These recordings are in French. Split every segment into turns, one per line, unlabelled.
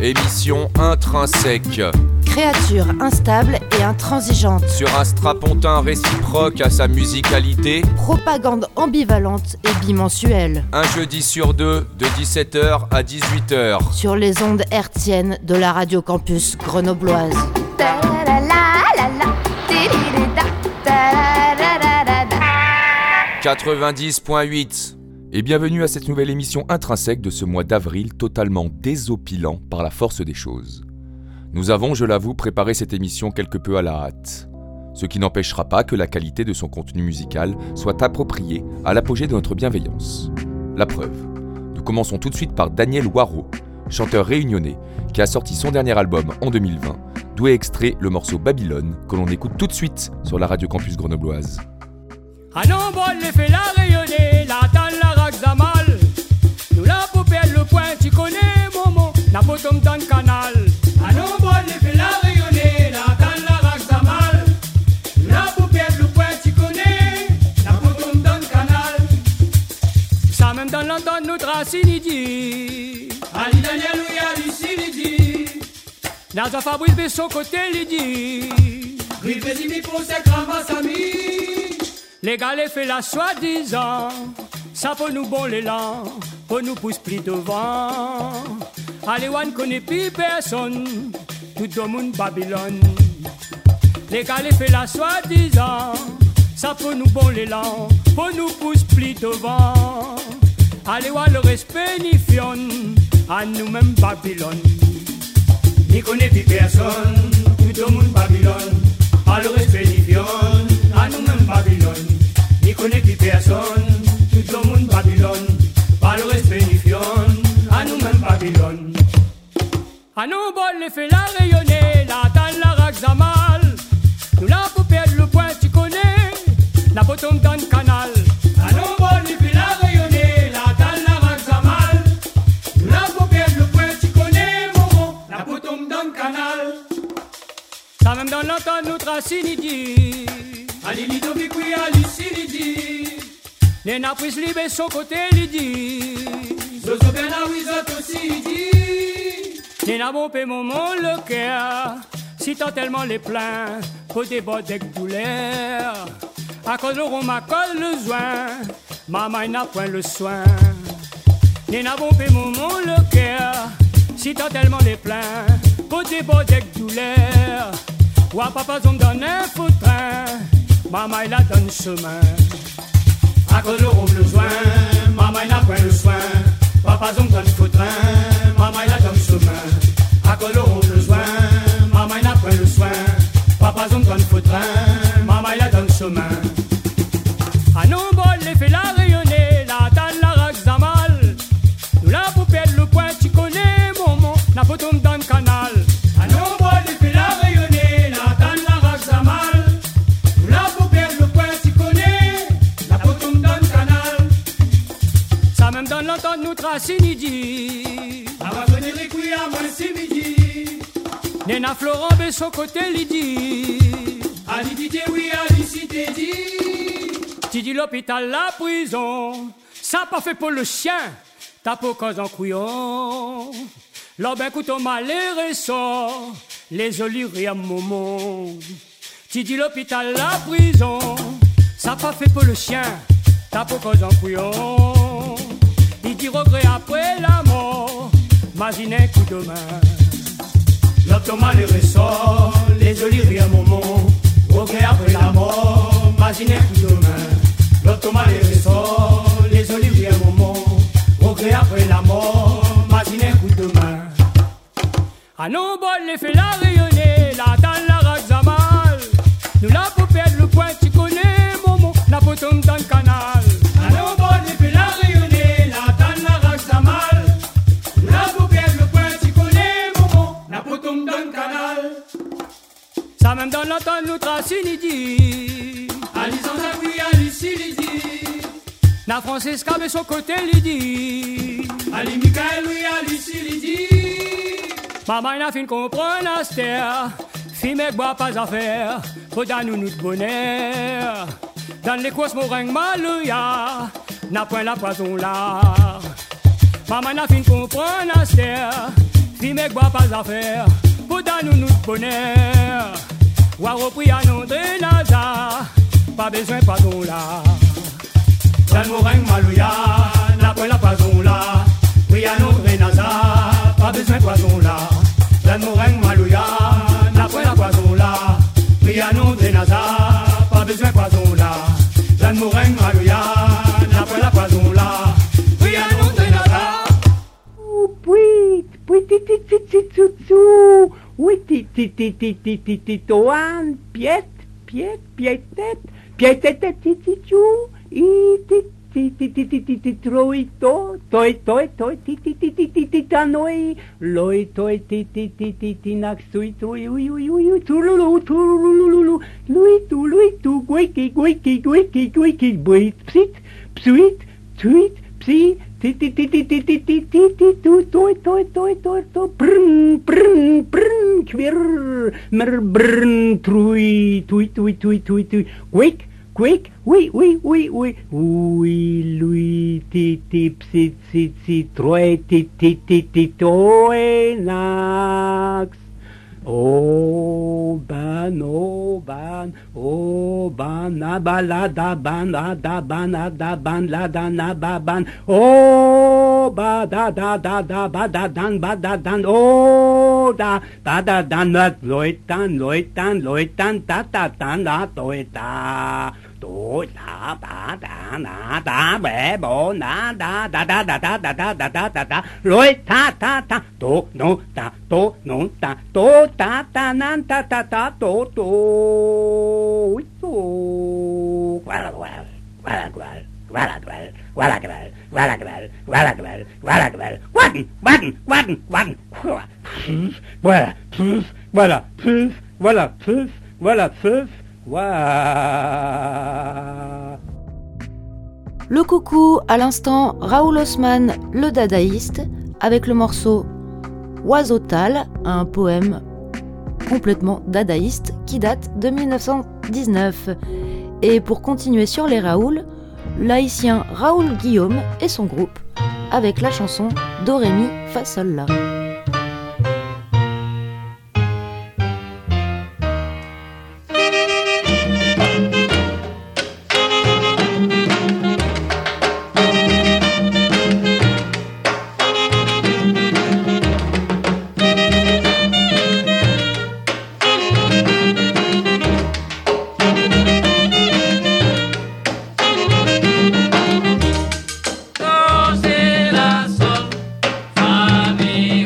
Émission intrinsèque.
Créature instable et intransigeante.
Sur un strapontin réciproque à sa musicalité.
Propagande ambivalente et bimensuelle.
Un jeudi sur deux, de 17h à 18h.
Sur les ondes hertziennes de la Radio Campus grenobloise.
90.8. Et bienvenue à cette nouvelle émission intrinsèque de ce mois d'avril totalement désopilant par la force des choses. Nous avons, je l'avoue, préparé cette émission quelque peu à la hâte. Ce qui n'empêchera pas que la qualité de son contenu musical soit appropriée à l'apogée de notre bienveillance. La preuve. Nous commençons tout de suite par Daniel Waro, chanteur réunionnais, qui a sorti son dernier album en 2020, d'où est extrait le morceau Babylone, que l'on écoute tout de suite sur la Radio Campus grenobloise.
Ah non, bon, les fait la rayonner, la dans la Raxamal. Nous la poupée le point, tu connais, Momo, la potom dans le canal. Ah non, bon, les fait la rayonner, la dans la Raxamal. Nous la poupée le point, tu connais, la potom dans le canal. Ça même dans l'entente, notre racine dit. Ali Daniel, oui, Ali Silidi. Dans un Fabrice Besson, côté, il dit. Rivesi, pour ses cravates, amis. Les gars les fait la soi-disant, ça pour nous bon l'élan, pour nous pousse plus devant. Allez, on connaît plus personne, tout le monde Babylone. Les gars les fait la soi-disant, ça pour nous bon l'élan, pour nous pousse plus devant. Allez, on le respect ni fion, à nous-mêmes Babylone. Ni connaît plus personne, tout le monde Babylone. À le respect ni fion, à nous-mêmes Babylone. Ni connaît plus personne, tout le monde Babylone. Pas le respect ni fion, à nous-mêmes Babylone. À nous bon les fait la rayonner, la dans la Raxamal. Nous la pour perdre le point, tu connais, la potom dans le canal. À nous bon les fait la rayonner, la dans la Raxamal. Nous la pour perdre le point, tu connais, Momo, la potom dans le canal. Ça même dans l'entente, notre racine dit. Ali lido bikui ali silidi. Nena pris libe son côté lidi. Zozo bena wizoto sidi. Nena bon pe moment le cœur. Si t'as tellement les pleins, faut des bottes avec douleur. À cause le rhum, à cause le joint, maman n'a point le soin. Nena bon pe moment le cœur. Si t'as tellement les pleins, faut des bottes avec douleur. Ou à papa zone donne un fautrin. Maman il a donné chemin. À cause le rhum le joint, maman il n'a point le soin. Papa zone donne fautrin, maman il a donné chemin. À cause le rhum le joint, maman il n'a point le soin. Papa zone donne fautrin, maman il a donné chemin. À nous bon les fait la rayonner, la dans la Raxamal. Nous la pour perdre le point, tu connais Momo, la potom dans le canal. À nous bon les fait la rayonner, la dans la Raxamal. Même dans l'entente, nous tracine dit. Avant de venir écouiller à moi, c'est midi. Nena Florent Besson côté Lydie. Ali dit oui, Ali si t'es dit. Tu dis l'hôpital, la prison. Ça pas fait pour le chien. T'as pas cause en couillon. L'obin couteau malheureux sort. Les olivres à Momo. Tu dis l'hôpital, la prison. Ça pas fait pour le chien. T'as pas cause en couillon. Il dit regret après la mort, imagine un coup de main. L'optoma les ressort, les olives à Momo. Regret après la mort, imagine un coup de main. L'optoma les ressort, les olives à Momo. Regret après la mort, imagine un coup de main. À nos bols les fait la rayonner, la dans la Raxamal. Nous la pour perdre le point, tu connais Momo, la potom dans le canal. À nos bols les fait la rayonner, la dans la Raxamal. Nous la pour perdre le point, tu connais Momo, la potom dans le canal. Ça même dans l'entente, nous tracine dit. Ali Zanzakoui, Ali Silidi. Na Francesca mais son côté Lydie. Ali Michael, oui, Ali Silidi. Maman n'a fin comprendre la terre. Fille mais bois pas à faire. Faut dans nous de bonheur. Dans les courses mon règne malouya. N'a point la poison là. Maman n'a fin comprendre la terre. qui me boit pas affaire, pour donner nous de bonheur. Ou a repris à nous de Nazar, pas besoin de pardon là. Dans mon règne malouya, n'a pas la pardon là. Oui à nous de Nazar, pas besoin de pardon là. Dans mon règne malouya, n'a pas la pardon là. Oui à nous de Nazar, pas besoin de pardon là. Dans mon règne malouya, n'a pas la pardon là. Oui à nous de Nazar.
Oui, toan, piet, pietet, troito, toi, tanoi, loi, toi, naxui, turulu, guiki, buit, psuit, psi, Quick, oui, lui, psi, troi, toi, nax. Oh ban, nabalada ban, ladana baban, oh badadan, oh badadan, loitan, tatatan, la toita. Da bebo na da loi ta to no ta nan ta to voilà.
Le coucou, à l'instant, Raoul Osman, le dadaïste, avec le morceau Oiseautal, un poème complètement dadaïste qui date de 1919. Et pour continuer sur les Raoul, l'haïtien Raoul Guillaume et son groupe, avec la chanson Do Ré Mi Fa Sol La.
Do, si, la, sol, fa, mi,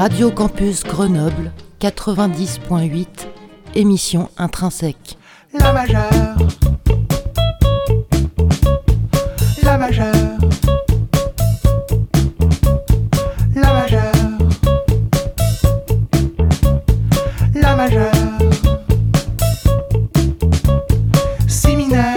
Radio Campus Grenoble 90.8, émission Intrinsèque.
La majeure, la majeure, la majeure, la majeure, si mineur,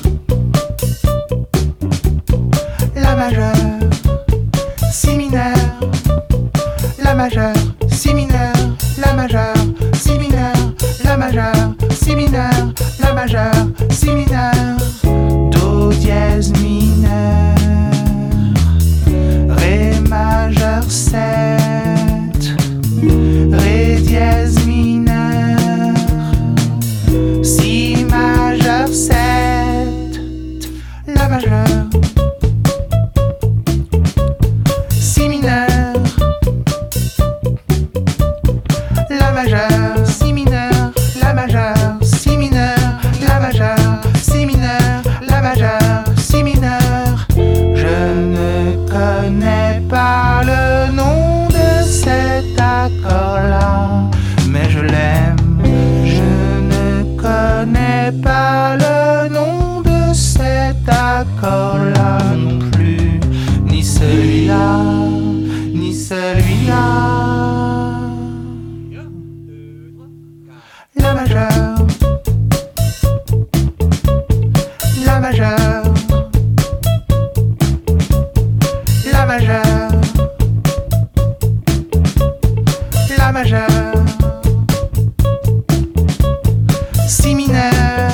la majeure, si mineur, la majeure, si mineur, la majeure, si mineur, la majeure, si mineur, la majeure, si mineur, do dièse mineur, ré majeur 7, ré dièse mineur, si majeur 7, la majeure, si mineur, la majeure, si mineur, la majeure, si mineur, la majeure, si mineur, la majeure, si mineur. Je ne connais pas le nom de cet accord-là, mais je l'aime. Je ne connais pas le nom de cet accord-là non plus, ni celui-là, ni celui-là. La majeure, la majeure, la majeure, la majeure, si mineur,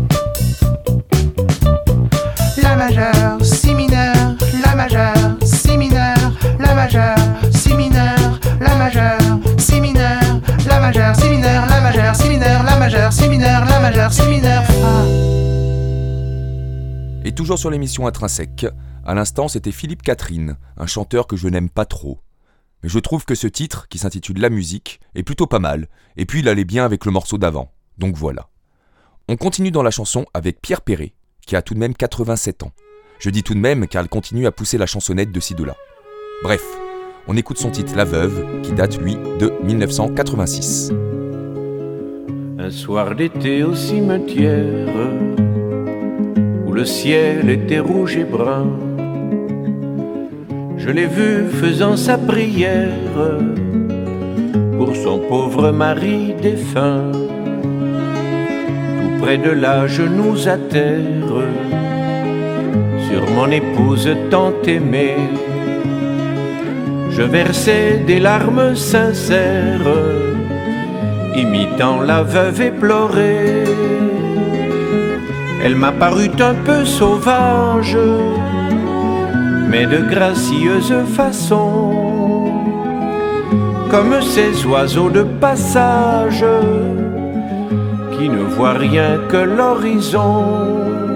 la majeure, si mineur, la majeure, si mineur, la majeure, si mineur, la majeure, si mineur, la majeure, si mineur, la majeure, si mineur, la majeure, si mineur, la majeure, si mineur.
Et toujours sur l'émission Intrinsèque, à l'instant c'était Philippe Catherine, un chanteur que je n'aime pas trop. Mais je trouve que ce titre, qui s'intitule La musique, est plutôt pas mal, et puis il allait bien avec le morceau d'avant, donc voilà. On continue dans la chanson avec Pierre Perret, qui a tout de même 87 ans. Je dis tout de même car elle continue à pousser la chansonnette de ci de là. Bref, on écoute son titre La Veuve, qui date lui de 1986.
Un soir d'été au cimetière, où le ciel était rouge et brun, je l'ai vu faisant sa prière pour son pauvre mari défunt. Tout près de là, genoux à terre, sur mon épouse tant aimée, je versais des larmes sincères, imitant la veuve éplorée. Elle m'a paru un peu sauvage, mais de gracieuse façon, comme ces oiseaux de passage qui ne voient rien que l'horizon.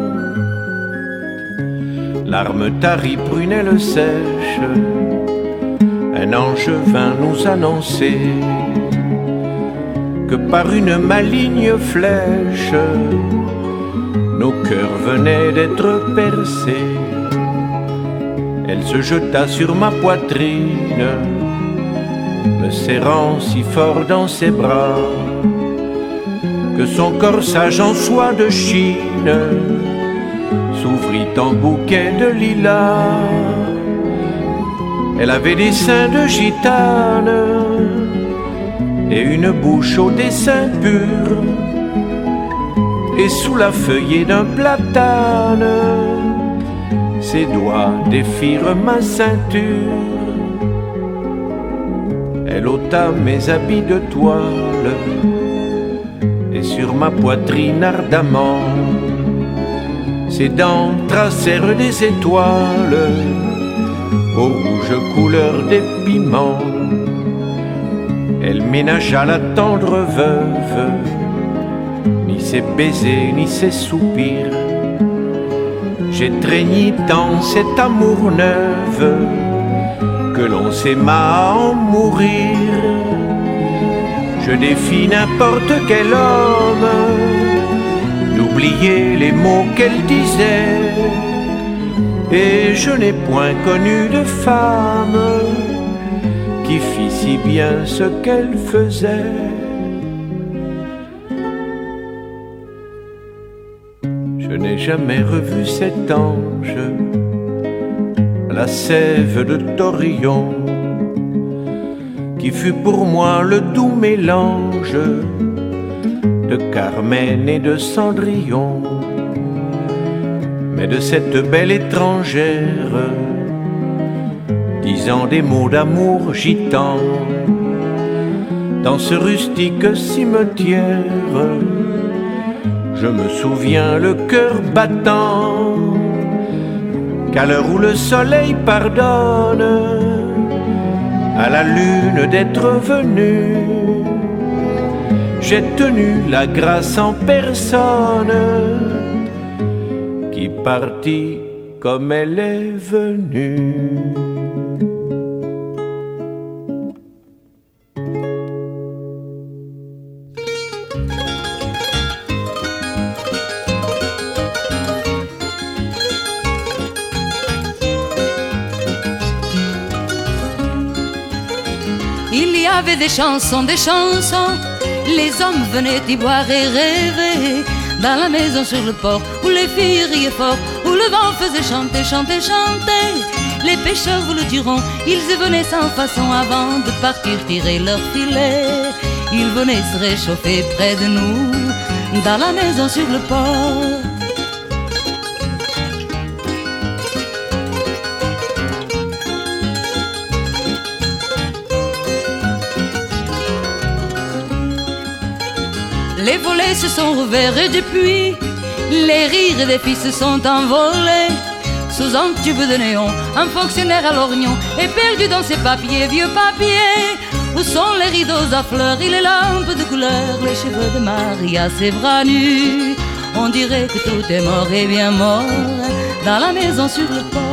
Larmes taries, prunelles sèches, un ange vint nous annoncer que par une maligne flèche, nos cœurs venaient d'être percés. Elle se jeta sur ma poitrine, me serrant si fort dans ses bras, que son corsage en soie de Chine s'ouvrit en bouquet de lilas. Elle avait des seins de gitane et une bouche au dessin pur, et sous la feuillée d'un platane, ses doigts défirent ma ceinture. Elle ôta mes habits de toile et sur ma poitrine ardemment, ses dents tracèrent des étoiles aux rouges couleurs des piments. Elle ménagea la tendre veuve, ni ses baisers, ni ses soupirs. J'étreignis tant cet amour neuf que l'on s'aima à en mourir. Je défie n'importe quel homme d'oublier les mots qu'elle disait, et je n'ai point connu de femme qui fit si bien ce qu'elle faisait. Je n'ai jamais revu cet ange à la sève de Torillon, qui fut pour moi le doux mélange de Carmen et de Cendrillon. Mais de cette belle étrangère, disant des mots d'amour gitan, dans ce rustique cimetière, je me souviens le cœur battant, qu'à l'heure où le soleil pardonne à la lune d'être venue, j'ai tenu la grâce en personne, qui partit comme elle est venue.
Il y avait des chansons, les hommes venaient y boire et rêver, dans la maison sur le port, où les filles riaient fort, où le vent faisait chanter, chanter, chanter. Les pêcheurs vous le diront, ils y venaient sans façon avant de partir tirer leur filet. Ils venaient se réchauffer près de nous, dans la maison sur le port. Les volets se sont rouverts et depuis, les rires des filles se sont envolés. Sous un tube de néon, un fonctionnaire à lorgnon est perdu dans ses papiers, vieux papiers. Où sont les rideaux à fleurs et les lampes de couleur, les cheveux de Maria, ses bras nus. On dirait que tout est mort et bien mort dans la maison sur le port.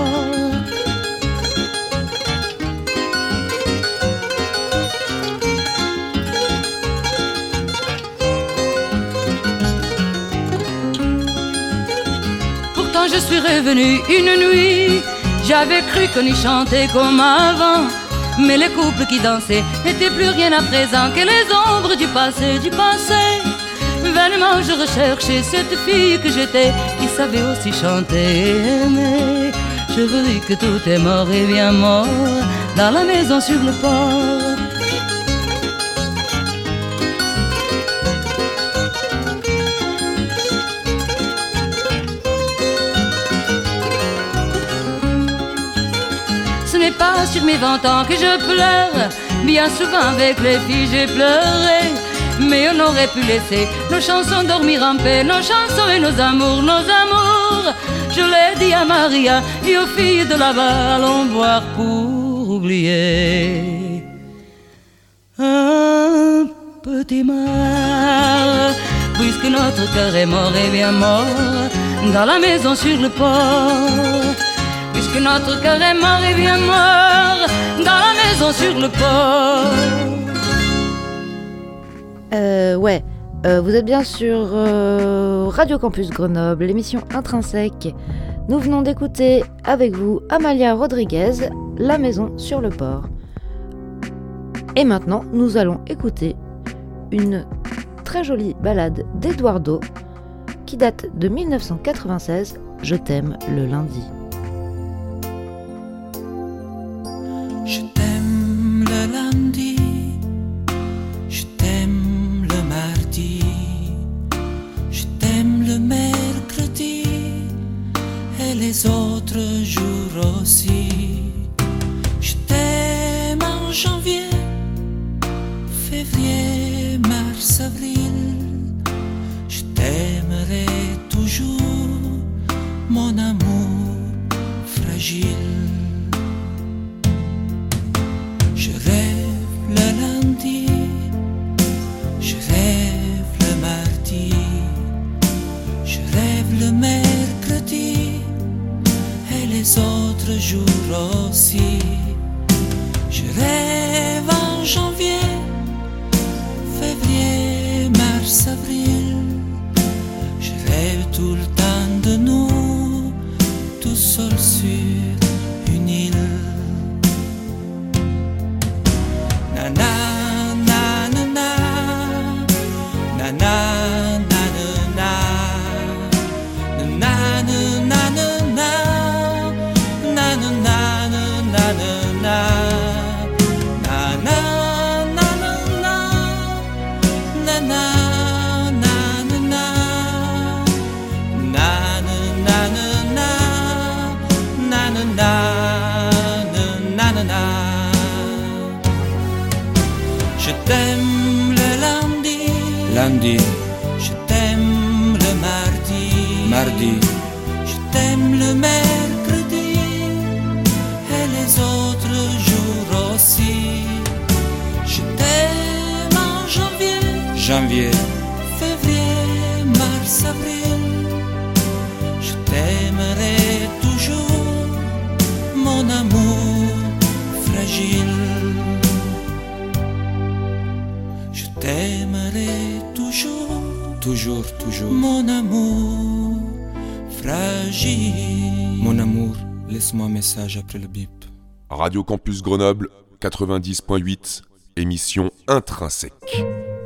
Je suis revenue une nuit, j'avais cru qu'on y chantait comme avant, mais les couples qui dansaient n'étaient plus rien à présent que les ombres du passé, du passé. Vainement je recherchais cette fille que j'étais, qui savait aussi chanter et aimer. Je vis que tout est mort et bien mort dans la maison sur le port. Ce n'est pas sur mes 20 ans que je pleure, bien souvent avec les filles j'ai pleuré. Mais on aurait pu laisser nos chansons dormir en paix, nos chansons et nos amours, nos amours. Je l'ai dit à Maria et aux filles de là-bas, allons boire pour oublier. Un petit mar, puisque notre cœur est mort et bien mort dans la maison sur le port. Puisque notre cœur est mort et bien mort dans la maison sur le port.
Vous êtes bien sur Radio Campus Grenoble, l'émission Intrinsèque. Nous venons d'écouter avec vous Amalia Rodriguez, La maison sur le port. Et maintenant, nous allons écouter une très jolie ballade d'Eduardo qui date de 1996, Je t'aime le lundi.
Je t'aime le lundi, je t'aime le mardi, je t'aime le mercredi et les autres jours aussi. Je t'aime en janvier, février, mars, avril. Je t'aimerai toujours, mon amour fragile. Je rêve le lundi, je rêve le mardi, je rêve le mercredi et les autres jours aussi. Je rêve en janvier, février, mars, avril. Je rêve tout le temps de nous, tout seul sur une île. na na na na na na na na Je t'aime le lundi, je t'aime le mardi, je t'aime le mercredi et les autres jours aussi. Je t'aime en janvier, février, mars, avril. Je t'aimerai toujours, mon amour fragile. Je t'aimerai toujours, mon amour fragile. Mon amour, laisse-moi un message après le bip.
Radio Campus Grenoble 90.8, émission Intrinsèque.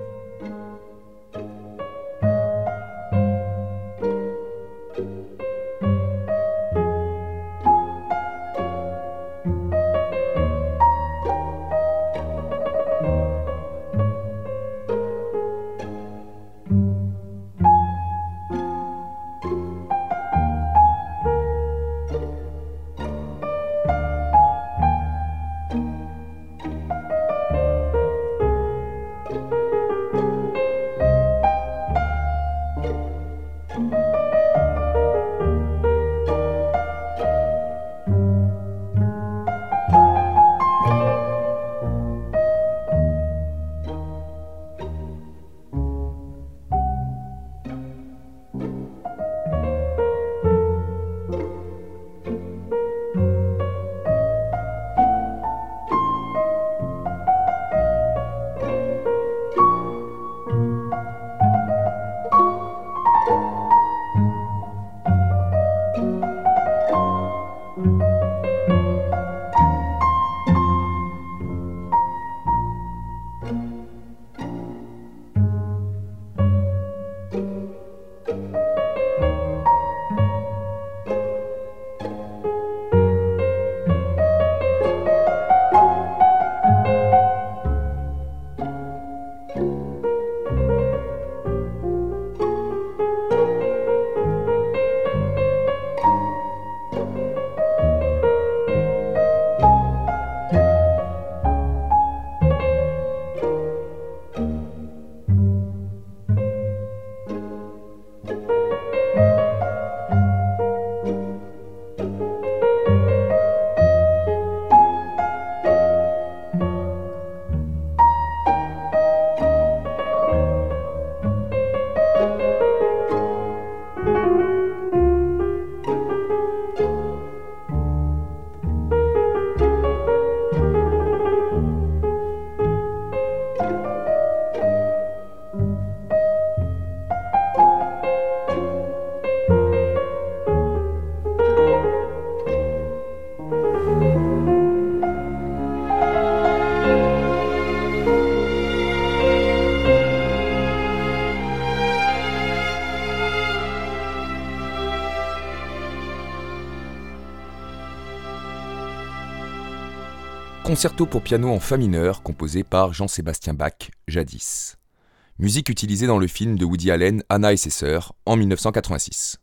Concerto pour piano en fa mineur composé par Jean-Sébastien Bach, jadis. Musique utilisée dans le film de Woody Allen, Anna et ses sœurs, en 1986.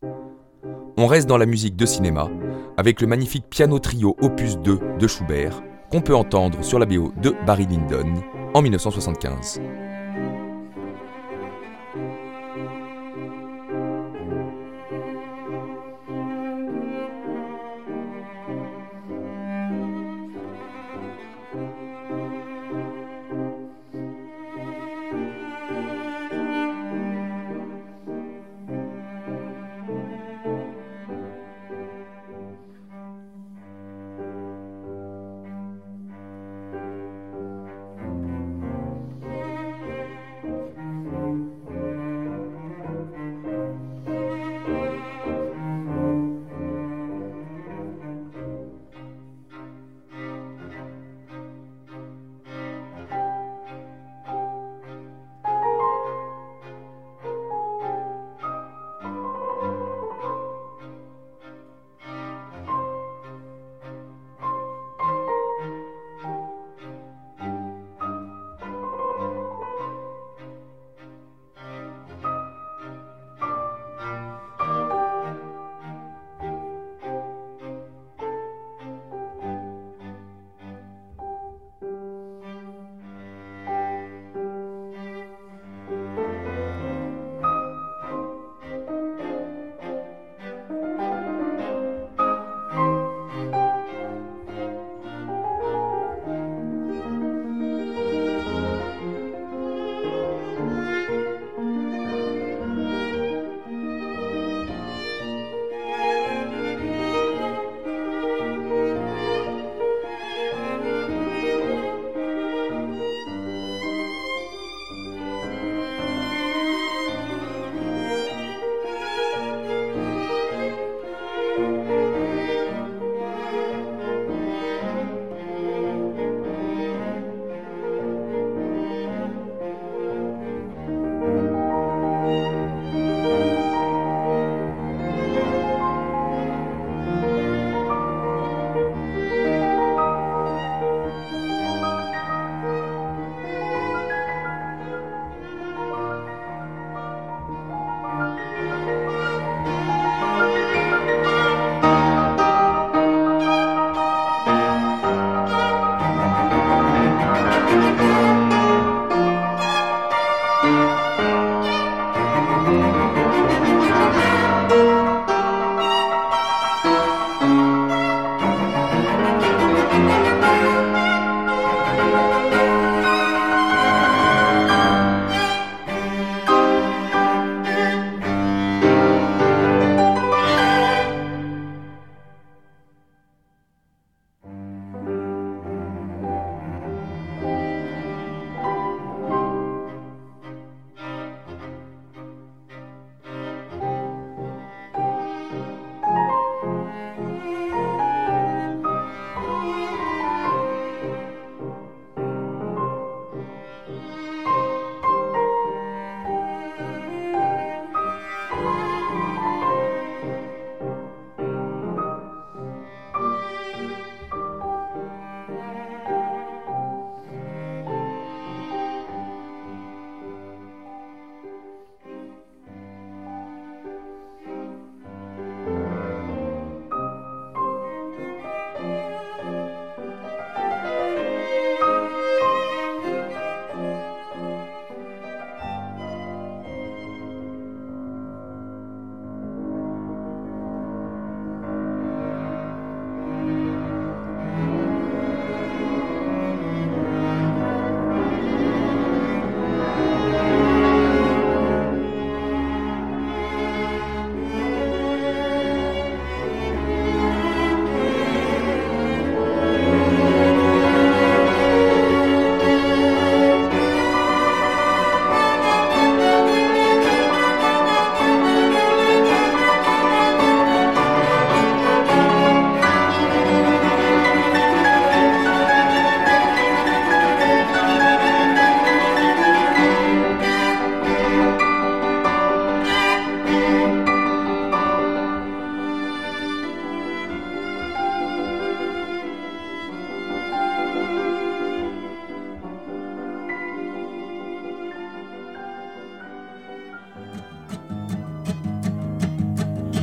On reste dans la musique de cinéma, avec le magnifique piano trio opus 2 de Schubert, qu'on peut entendre sur la BO de Barry Lyndon, en 1975.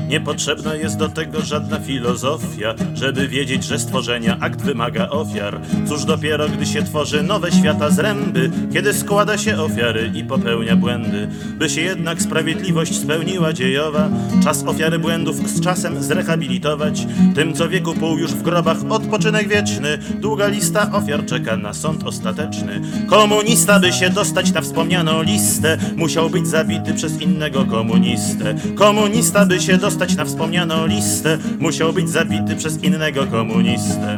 Niepotrzebna jest do tego żadna filozofia, żeby wiedzieć, że stworzenia akt wymaga ofiar. Cóż dopiero, gdy się tworzy nowe świata zręby, kiedy składa się ofiary i popełnia błędy. By się jednak sprawiedliwość spełniła dziejowa, czas ofiary błędów z czasem zrehabilitować. Tym, co wieku pół już w grobach odpoczynek wieczny, długa lista ofiar czeka na sąd ostateczny. Komunista, by się dostać na wspomnianą listę, musiał być zabity przez innego komunistę. Komunista, by się dostać na wspomnianą listę, musiał być zabity przez innego komunistę.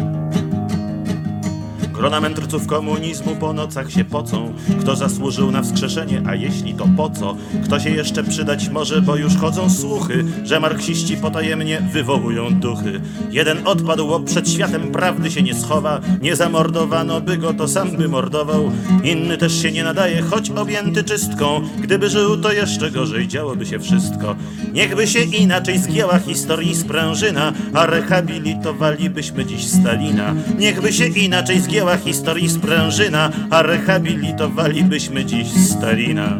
Grona mędrców komunizmu po nocach się pocą. Kto zasłużył na wskrzeszenie, a jeśli to po co? Kto się jeszcze przydać może, bo już chodzą słuchy, że marksiści potajemnie wywołują duchy. Jeden odpadł, bo przed światem prawdy się nie schowa. Nie zamordowano by go, to sam by mordował. Inny też się nie nadaje, choć objęty czystką. Gdyby żył, to jeszcze gorzej, działoby się wszystko. Niechby się inaczej zgięła historii sprężyna, a rehabilitowalibyśmy dziś Stalina. Niechby się inaczej zgięła historii sprężyna, a rehabilitowalibyśmy dziś Stalina.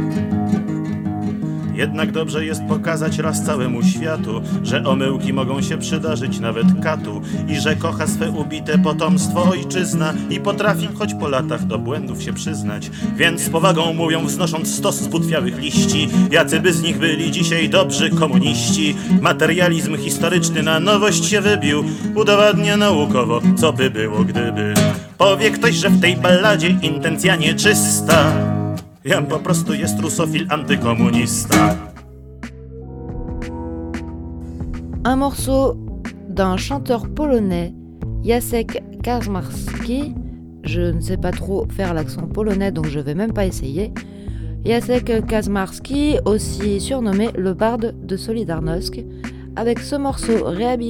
Jednak dobrze jest pokazać raz całemu światu, że omyłki mogą się przydarzyć nawet katu i że kocha swe ubite potomstwo ojczyzna i potrafi choć po latach do błędów się przyznać. Więc z powagą mówią, wznosząc stos zbutwiałych liści, jacy by z nich byli dzisiaj dobrzy komuniści. Materializm historyczny na nowość się wybił, udowadnia naukowo, co by było gdyby. Powie ktoś, że w tej balladzie intencja nieczysta, Jan po prostu jest rusofil antykomunista.
Un morceau d'un chanteur polonais, Jacek Kaczmarski. Je ne sais pas trop faire l'accent polonais, donc je vais même pas essayer. Jacek Kaczmarski, aussi surnommé le barde de Solidarnosc, avec ce morceau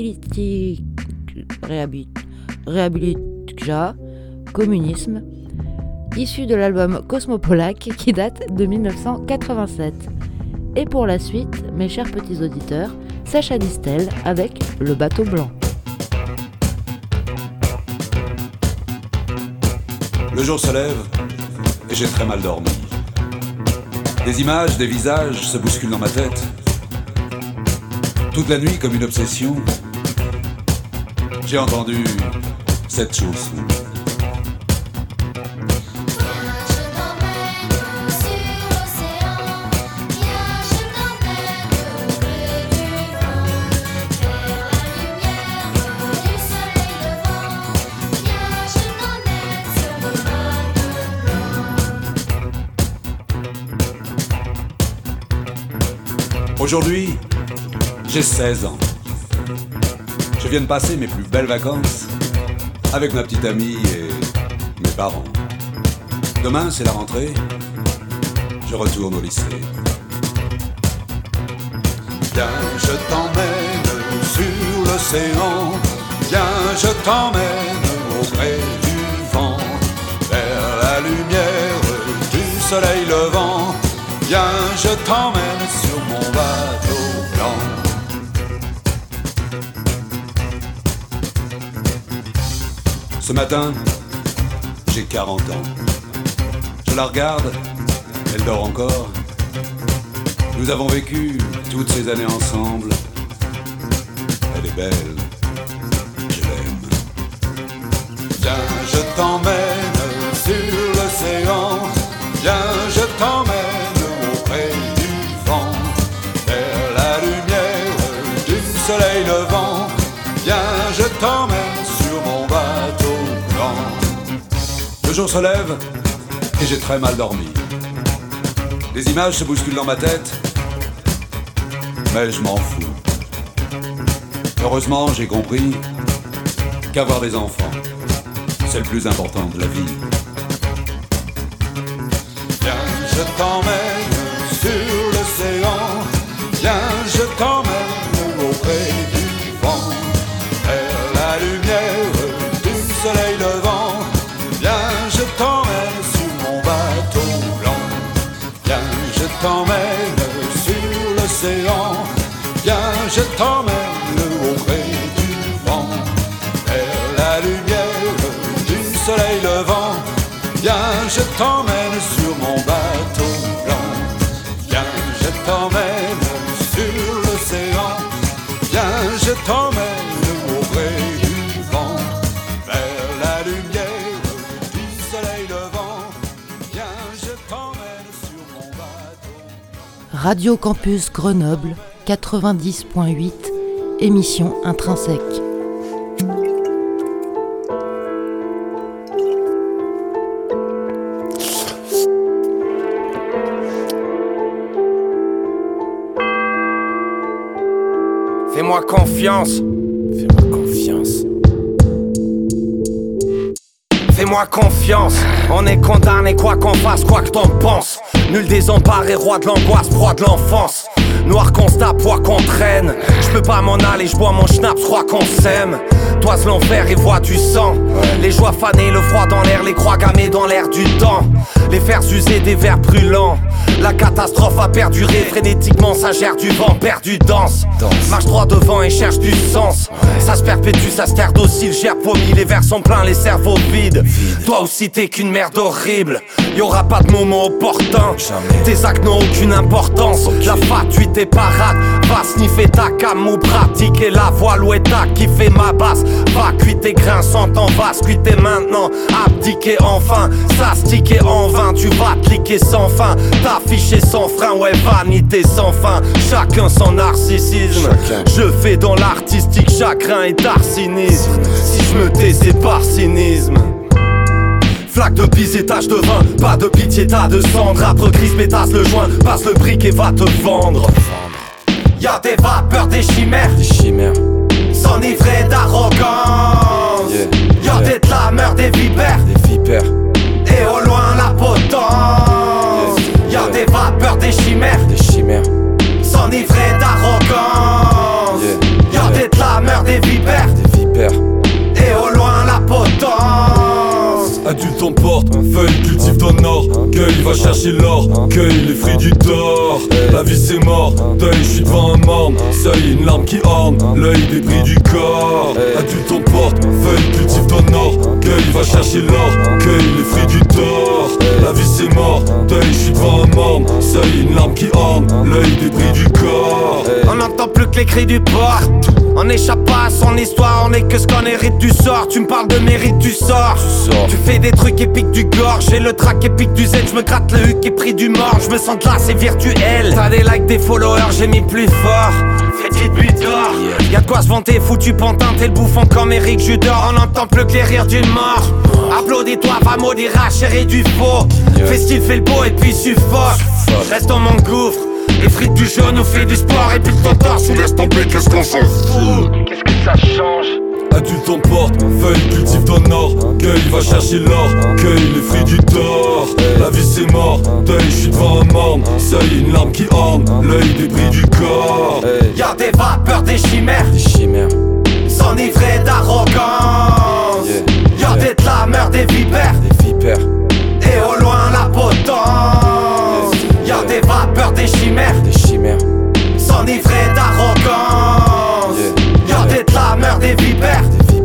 Rehabilitja, communisme, issu de l'album Cosmopolak qui date de 1987. Et pour la suite, mes chers petits auditeurs, Sacha Distel avec Le Bateau Blanc.
Le jour se lève et j'ai très mal dormi. Des images, des visages se bousculent dans ma tête. Toute la nuit, comme une obsession, j'ai entendu cette chanson. Aujourd'hui, j'ai 16 ans. Je viens de passer mes plus belles vacances avec ma petite amie et mes parents. Demain, c'est la rentrée. Je retourne au lycée. Viens, je t'emmène sur l'océan. Viens, je t'emmène au gré du vent, vers la lumière du soleil levant. Viens, je t'emmène sur mon bateau blanc. Ce matin, j'ai 40 ans. Je la regarde, elle dort encore. Nous avons vécu toutes ces années ensemble. Elle est belle, je l'aime. Viens, je t'emmène sur l'océan. Viens, je t'emmène du vent, vers la lumière du soleil levant. Viens, je t'emmène sur mon bateau blanc. Le jour se lève et j'ai très mal dormi. Les images se bousculent dans ma tête, mais je m'en fous. Heureusement, j'ai compris qu'avoir des enfants, c'est le plus important de la vie. Viens, je t'emmène sur l'océan, viens, je t'emmène auprès du vent, vers la lumière du soleil levant. Viens, je t'emmène sur mon bateau blanc. Viens, je t'emmène sur l'océan. Viens, je t'emmène auprès du vent, vers la lumière du soleil levant. Viens, je t'emmène sur mon bateau blanc. Viens, je t'emmène sur l'océan. le vent. Viens, je t'emmène sur mon bateau.
Radio Campus Grenoble 90.8, émission Intrinsèque.
Fais-moi confiance. Fais-moi confiance. Fais-moi confiance. On est condamné quoi qu'on fasse, quoi que t'en penses. Nul désemparé, roi de l'angoisse, proie de l'enfance. Noir constat, poids qu'on traîne. J'peux pas m'en aller, j'bois mon schnapp, j'crois qu'on s'aime. Toise l'enfer et vois du sang. Les joies fanées, le froid dans l'air, les croix gammées dans l'air du temps. Les fers usés des vers brûlants. La catastrophe a perduré, frénétiquement ça gère du vent, perdu danse. Marche droit devant et cherche du sens. Ça se perpétue, ça se terre docile, gerbe vomi, les vers sont pleins, les cerveaux vides. Toi aussi t'es qu'une merde horrible. Y'aura pas de moment opportun. Tes actes n'ont aucune importance. La fatuité parade, va sniffer ta cam ou pratiquer la voile ou état qui fait ma basse. Va cuiter tes grains sans t'en vas, cuiter maintenant, abdiquer enfin, s'astiquer en vain. Tu vas cliquer sans fin, t'afficher sans frein, ouais vanité sans fin. Chacun son narcissisme. Je fais dans l'artistique chagrin et darcinisme. Si je me tais c'est par cynisme. Flaque de bise et tache de vin, pas de pitié, tas de cendres. Âpre grise, pétasse le joint, passe le brick et va te vendre. Y'a des vapeurs, des chimères, s'enivrer d'arrogance. Y'a des clameurs, des vipères, et au loin la potence. Y'a des vapeurs, des chimères, s'enivrer d'arrogance. Y'a des clameurs, des vipères, et au loin la potence.
Adulte emporte, feuille cultive dans le nord. Cueille va chercher l'or, cueille les fruits du tort. La vie c'est mort, deuil je suis devant un morne. Seuil une larme qui orne, l'œil débris du corps. Adulte emporte, feuille cultive dans le nord. Cueille va chercher l'or, cueille les fruits du tort. La vie c'est mort, deuil je suis devant un morne. Seuil une larme qui orne, l'œil débris du corps.
On n'entend plus que les cris du port. On échappe pas à son histoire, on est que ce qu'on hérite du sort. Tu me parles de mérite, tu sors. Tu fais des trucs épiques du gore. J'ai le track épique du zen, je me gratte le huc et pris du mort. Je me sens là, c'est virtuel. T'as des likes, des followers, j'ai mis plus fort. Fais-tu de but d'or. Y'a de quoi se vanter, foutu pantin. T'es le bouffon comme Eric Judor. On n'entend plus que les rires d'une mort. Applaudis-toi, va maudire, chérie du faux. Fais style, fais le beau et puis suffoque. Reste dans mon gouffre. Les frites du jaune ou fait du sport et puis le temps sous laisse tomber, qu'est-ce qu'on s'en fout. Qu'est-ce que ça change.
Adulte emporte, feuille cultive dans le nord. Cueille va chercher l'or, cueille les fruits du tort. La vie c'est mort, deuil je suis devant un morne. Seuil une larme qui orne, l'œil débris du corps.
Y'a des vapeurs, des chimères, s'enivrer d'arrogance. Y'a des clameurs, des vipères, et au loin la potence. Y'a des vapeurs, des chimères, s'enivrer d'arrogance. Y'a des clameurs, des vipères,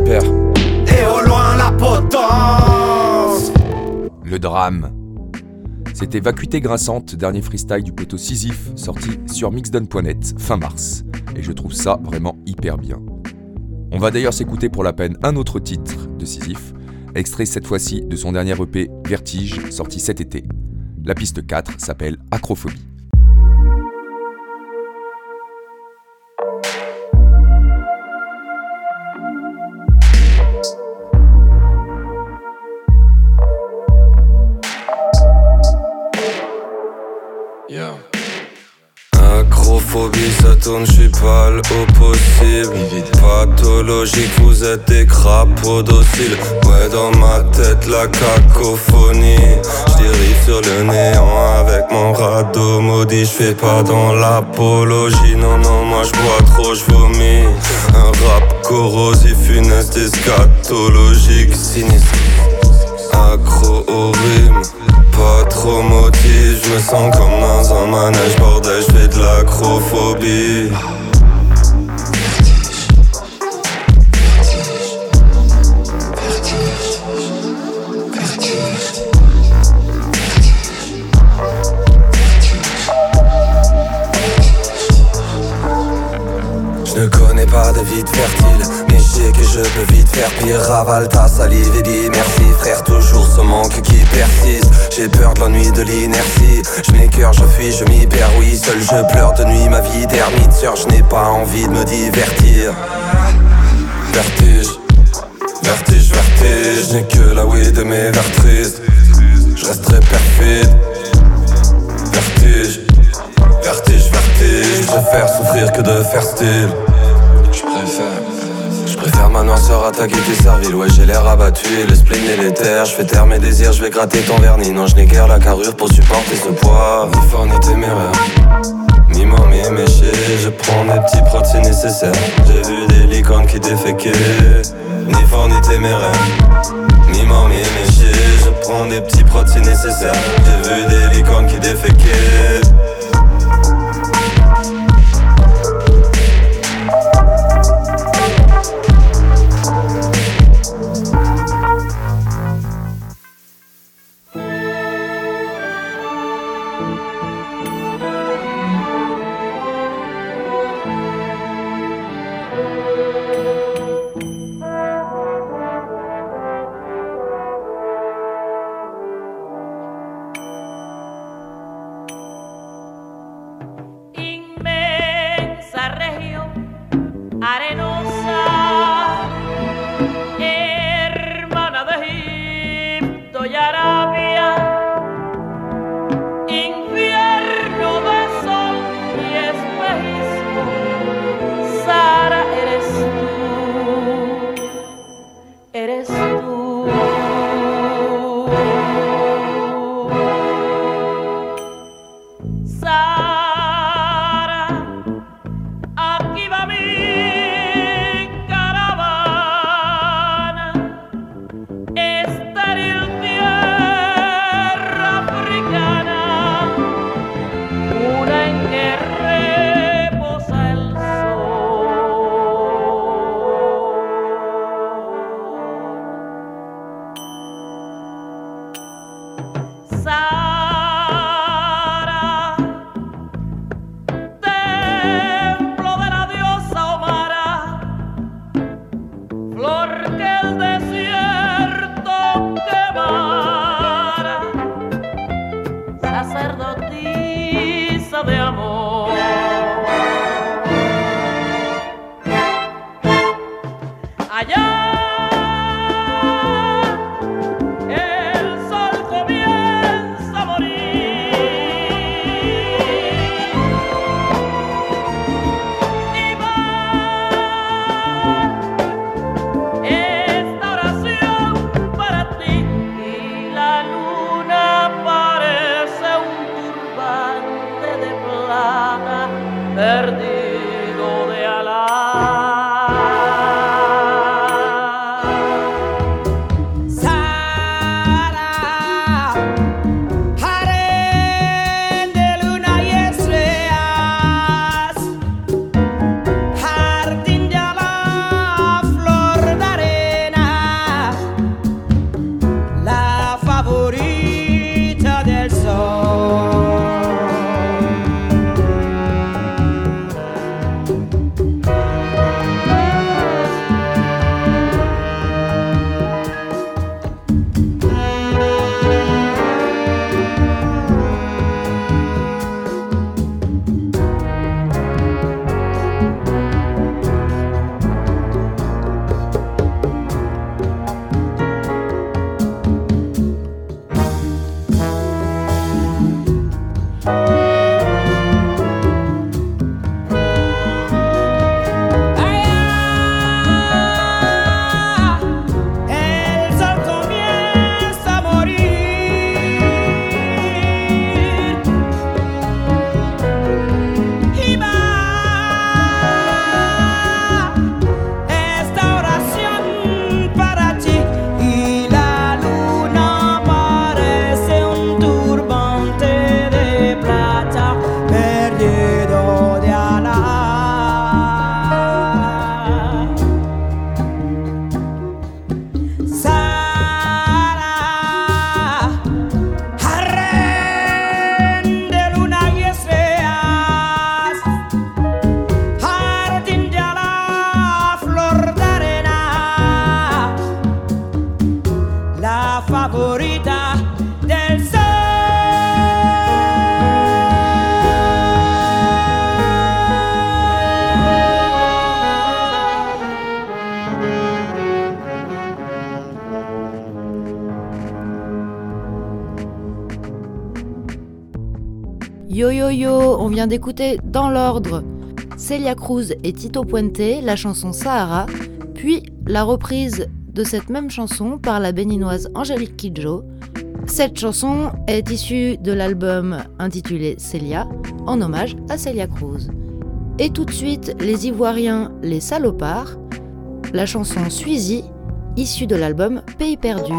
et au loin la potence.
Le drame. C'était Vacuité Grinçante, dernier freestyle du poteau Sisyphe, sorti sur mixdown.net fin mars. Et je trouve ça vraiment hyper bien. On va d'ailleurs s'écouter pour la peine un autre titre de Sisyphe, extrait cette fois-ci de son dernier EP Vertige, sorti cet été. La piste 4 s'appelle Acrophobie.
Acrophobie, ça tourne, j'suis pas le au possible. Pathologique, vous êtes des crapauds dociles. Ouais, dans ma tête, la cacophonie. J'dérive sur le néant avec mon radeau maudit. J'fais pas dans l'apologie, non, non, moi j'bois trop, j'vomis. Un rap corrosif, funeste, eschatologique, sinistre. Accro au rime, pas trop motif, je me sens comme dans un manège, bordel, je fais de l'acrophobie. Je ne connais pas de vie fertile, mais je sais que je peux vite faire pire. Ravale ta salive et dis merci frère, toujours ce manque qui persiste. J'ai peur de l'ennui, de l'inertie. Je m'écœure, je fuis, je m'y perds. Oui, seul je pleure de nuit, ma vie d'ermite. Sœur, je n'ai pas envie de me divertir. Vertige, vertige, vertige. Je n'ai que la oui de mes vers tristes. Je resterai perfide. Vertige, vertige, vertige. Je préfère souffrir que de faire style. Je préfère ma noirceur attaquer tes cervils. Ouais, j'ai l'air abattu et le spleen et les terres. Je fais taire mes désirs, je vais gratter ton vernis. Non, je n'ai guère la carrure pour supporter ce poids. Ni fort ni téméraire, ni mort ni éméché. Je prends des petits prods si nécessaire. J'ai vu des licornes qui déféquaient. Ni fort ni téméraire, ni mort ni éméché. Je prends des petits prods si nécessaire. J'ai vu des licornes qui déféquaient.
Yo yo yo, on vient d'écouter dans l'ordre Celia Cruz et Tito Puente, la chanson Sahara, puis la reprise de cette même chanson par la béninoise Angélique Kidjo. Cette chanson est issue de l'album intitulé Celia, en hommage à Celia Cruz. Et tout de suite, les Ivoiriens Les Salopards, la chanson Suizy, issue de l'album Pays Perdu.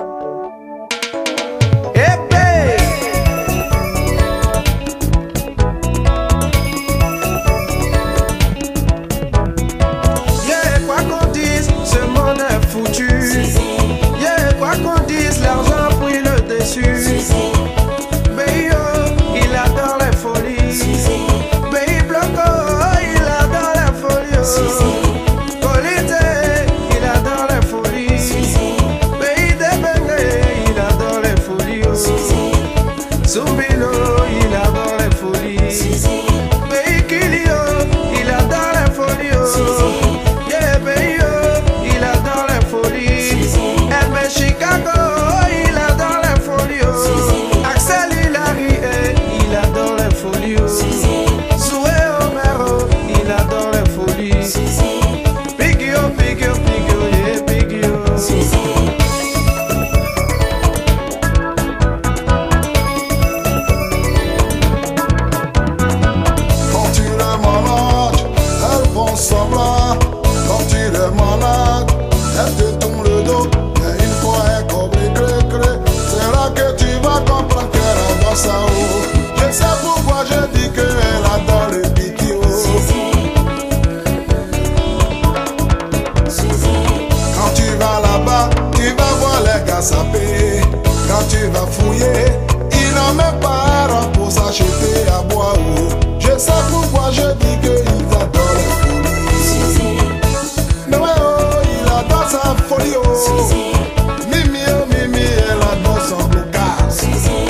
Quand tu vas fouiller, il n'en met pas un pour s'acheter à boire. Je sais pourquoi je dis qu'il adore les folies. Mais ouais, oh, il adore sa folie. Oh. Mimi, oh, Mimi, elle adore son blocage.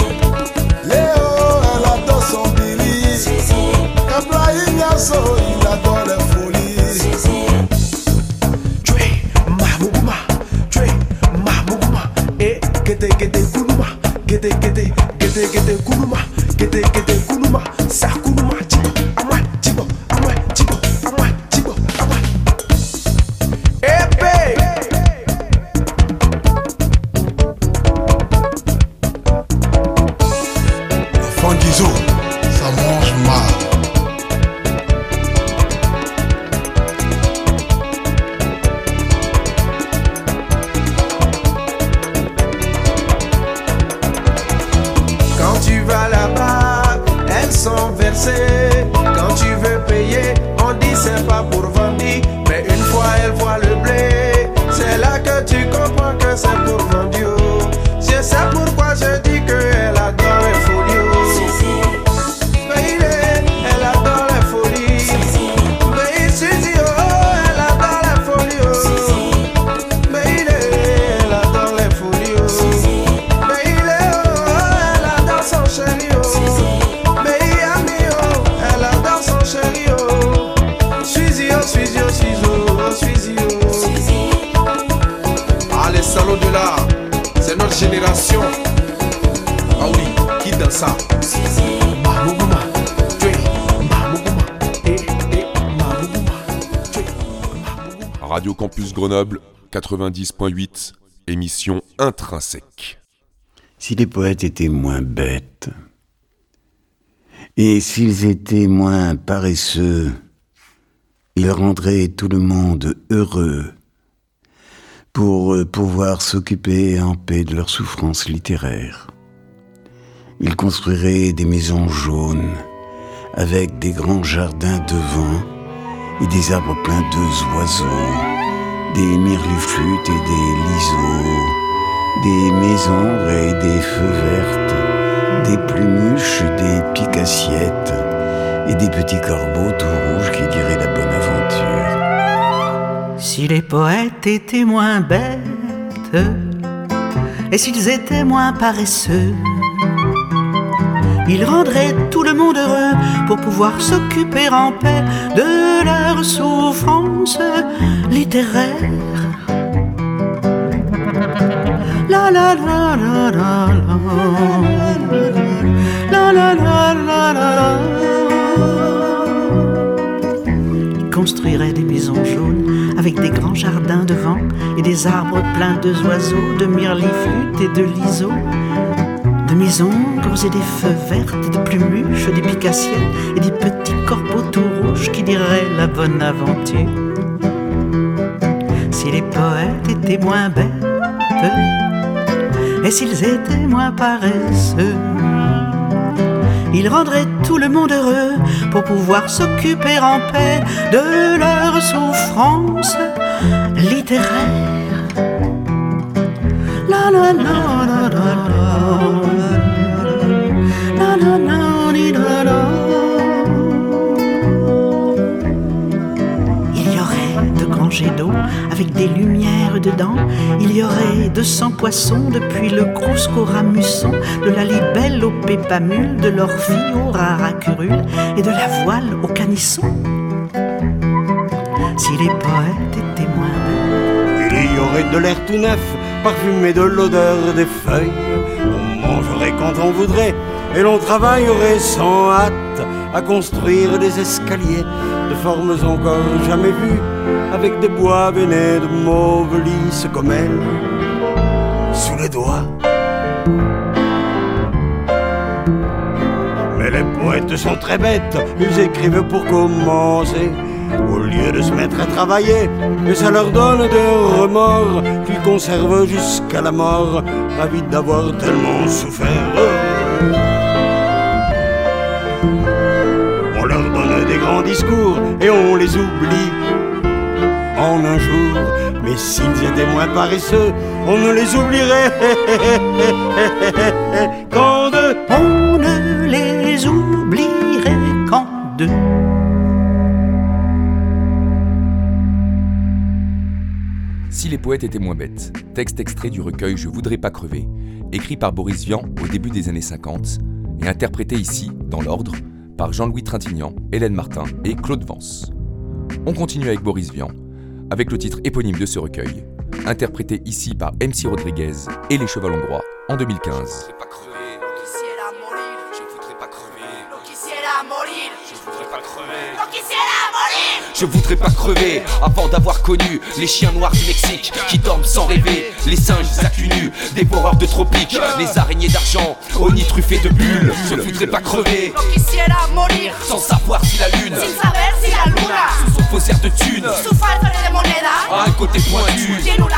Léo, elle adore son Billy. Kapla Ignacio, il adore les folies. Gete kuluma, gete kuluma, sa kuluma chibo, amwa chibo, amwa. Épée. Le fangizo, ça mange mal. Quand tu veux payer, on dit c'est pas pour vendre. Mais une fois elle voit le blé, c'est là que tu comprends que c'est pour vendre. Je sais pourquoi je dis qu'elle adore les folies. Elle adore les folies. Mais Suzy, oh, elle adore les folies. Mais elle adore les folies. Mais elle adore son chéri. Ah, les salauds de l'art, c'est notre génération. Ah oui, qui danse ça?
Radio Campus Grenoble 90.8, émission Intrinsèque.
Si les poètes étaient moins bêtes, et s'ils étaient moins paresseux, ils rendraient tout le monde heureux pour pouvoir s'occuper en paix de leurs souffrances littéraires. Ils construiraient des maisons jaunes avec des grands jardins devant et des arbres pleins d'oiseaux, des mirliflutes et des liseaux, des maisons et des feux vertes, des plumuches, des piques-assiettes et des petits corbeaux tout rouges qui diraient la bonne aventure.
Si les poètes étaient moins bêtes et s'ils étaient moins paresseux, ils rendraient tout le monde heureux pour pouvoir s'occuper en paix de leurs souffrances littéraires. La la la la la la la la la la construirait des maisons jaunes avec des grands jardins devant et des arbres pleins d'oiseaux, de mirliflutes et de liseaux. De maisons et des feux vertes et de plumuches, des picassiennes et des petits corbeaux tout rouges qui diraient la bonne aventure. Si les poètes étaient moins bêtes et s'ils étaient moins paresseux, ils rendraient tout le monde heureux pour pouvoir s'occuper en paix de leurs souffrances littéraires. La la la la la la la la la la. Il y aurait de grands jets d'eau avec des lumières dedans. Il y aurait 200 poissons depuis le crousque au ramusson, de la libelle au pépamule, de l'orphie au raracurule et de la voile au canisson. Si les poètes étaient moins bêtes,
il y aurait de l'air tout neuf, parfumé de l'odeur des feuilles. On mangerait quand on voudrait et l'on travaillerait sans hâte à construire des escaliers de formes encore jamais vues, avec des bois veinés de mauve lisse comme elle, sous les doigts. Mais les poètes sont très bêtes, ils écrivent pour commencer, au lieu de se mettre à travailler, et ça leur donne des remords qu'ils conservent jusqu'à la mort, ravis d'avoir tellement souffert. On leur donne des grands discours et on les oublie en un jour. Mais s'ils étaient moins paresseux, on ne les oublierait qu'en deux.
On ne les oublierait qu'en deux.
Si les poètes étaient moins bêtes, texte extrait du recueil Je voudrais pas crever, écrit par Boris Vian au début des années 50 et interprété ici, dans l'ordre, par Jean-Louis Trintignant, Hélène Martin et Claude Vance. On continue avec Boris Vian, avec le titre éponyme de ce recueil, interprété ici par MC Rodriguez et les Chevals Hongrois en 2015.
Je voudrais pas crever avant d'avoir connu les chiens noirs du Mexique qui dorment sans rêver, les singes à cul nu, dévoreurs de tropiques, les araignées d'argent au nid truffé de bulles. Je voudrais pas crever sans savoir si la lune, sous son faussaire de thunes, a un côté pointu.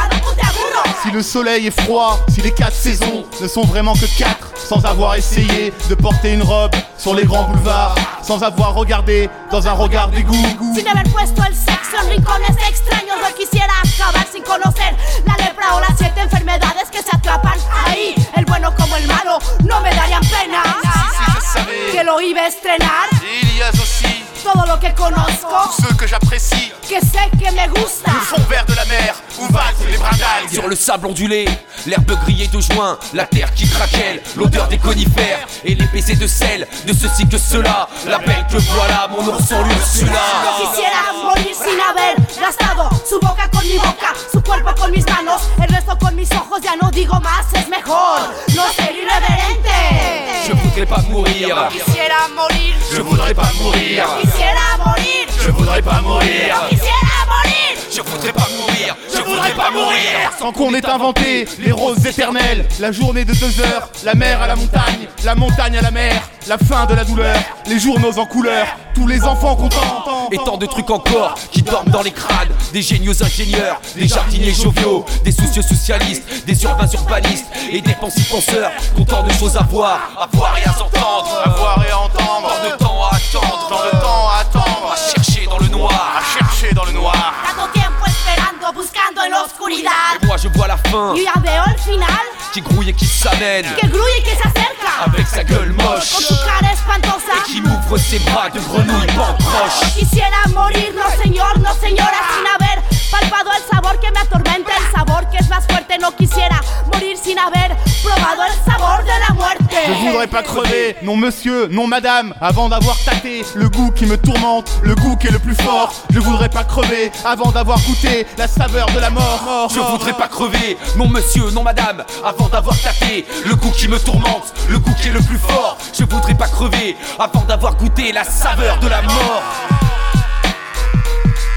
Si le soleil est froid, si les 4 saisons ne sont vraiment que 4, sans avoir essayé de porter une robe sur les grands boulevards, sans avoir regardé dans un regard d'égout.
Sin haber puesto el sexo en rincones extraños, no quisiera acabar sin conocer la lepra o las 7 enfermedades que se atrapan ahí. El bueno como el malo no me darían pena.
Si je savais
que lo iba a estrenar.
Il y a aussi
todo lo que conozco,
ceux que j'apprécie,
que sé que me gusta.
Le fond vert de la mer, où valsent les brins d'algues.
Sur le sable ondulé, l'herbe grillée de juin, la terre qui craquelle, l'odeur des conifères et les baisers de sel, de ceci que cela, la belle que voilà, mon ourson l'Ursula.
Quisiera morir sin haber gastado su boca con mi boca, su cuerpo con mis manos, el resto con mis ojos, ya no digo más, es mejor no ser irreverente.
Je voudrais pas mourir,
quisiera morir,
je voudrais pas mourir,
quisiera morir,
je voudrais pas mourir,
quisiera morir,
je voudrais pas mourir, je voudrais pas mourir.
Sans qu'on ait inventé les roses éternelles, la journée de 2 heures, la mer à la montagne à la mer, la fin de la douleur, les journaux en couleur, tous les enfants contents.
Et tant de trucs encore qui dorment dans les crânes, des géniaux ingénieurs, des jardiniers joviaux, des soucieux socialistes, des urbains urbanistes et des pensifs penseurs, contents de choses à voir et à s'entendre,
à voir et à entendre,
tant de temps à attendre,
tant de temps à attendre,
à chercher dans le noir,
à chercher dans le noir.
Tanto tiempo esperando, buscando en la oscuridad.
Et moi je vois la fin,
yo ya veo el final,
qui grouille et qui s'amène,
que gruye y que se acerca,
avec sa gueule moche,
con su cara espantosa,
et qui m'ouvre ses bras de grenouille pantroche.
Quisiera morir, no señor, no señora, sin haber palpado el sabor que me atormenta, el sabor que es más fuerte. No quisiera morir sin haber probado el sabor de la muerte.
Je voudrais pas crever, non monsieur, non madame, avant d'avoir tâté le goût qui me tourmente, le goût qui est le plus fort. Je voudrais pas crever avant d'avoir goûté la saveur de la mort.
Je voudrais pas crever, non monsieur, non madame, avant d'avoir tâté le goût qui me tourmente, le goût qui est le plus fort. Je voudrais pas crever avant d'avoir goûté la saveur de la mort.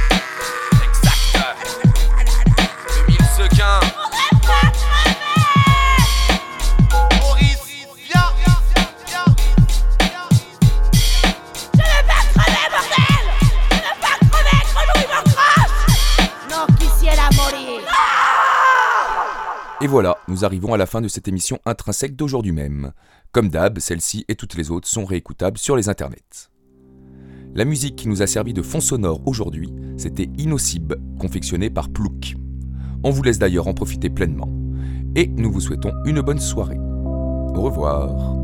voilà, nous arrivons à la fin de cette émission intrinsèque d'aujourd'hui même. Comme d'hab, celle-ci et toutes les autres sont réécoutables sur les internets. La musique qui nous a servi de fond sonore aujourd'hui, c'était Inocib, confectionné par Plouk. On vous laisse d'ailleurs en profiter pleinement. Et nous vous souhaitons une bonne soirée. Au revoir.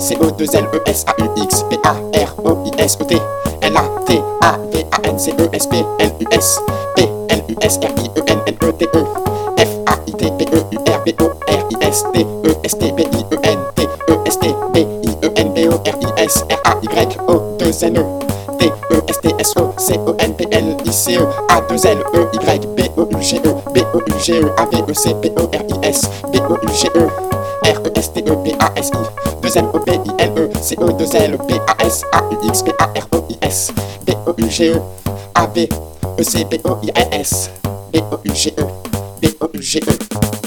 C-O-2-L-E-S-A-U-X P-A-R-O-I-S-E-T L-A-T-A-V-A-N-C-E-S-P-L-U-S P-L-U-S-R-I-E-N-N-E-T-E F-A-I-T-B-E-U-R-B-O-R-I-S-T-E-S-T-B-I-E-N-D-O-R-I-S-R-A-Y-O-2-N-E T-E-S-T-S-O-C-O-N-P-L-I-C-E A-2-L-E-Y B-O-U-G-E-B-O-U-G-E-A-V-E-C-P-O-R-I-S B-O-U-G-E-R-E-S-T-E-P-A-S-I 2-L-O-B-I-L-E C-O-2-L-P-A-S-A-U-X P-A-R-O-I-S B-O-U-G-E-A-V-E-C-B-O-I-S B-O-U-G-E B-O-U-G-E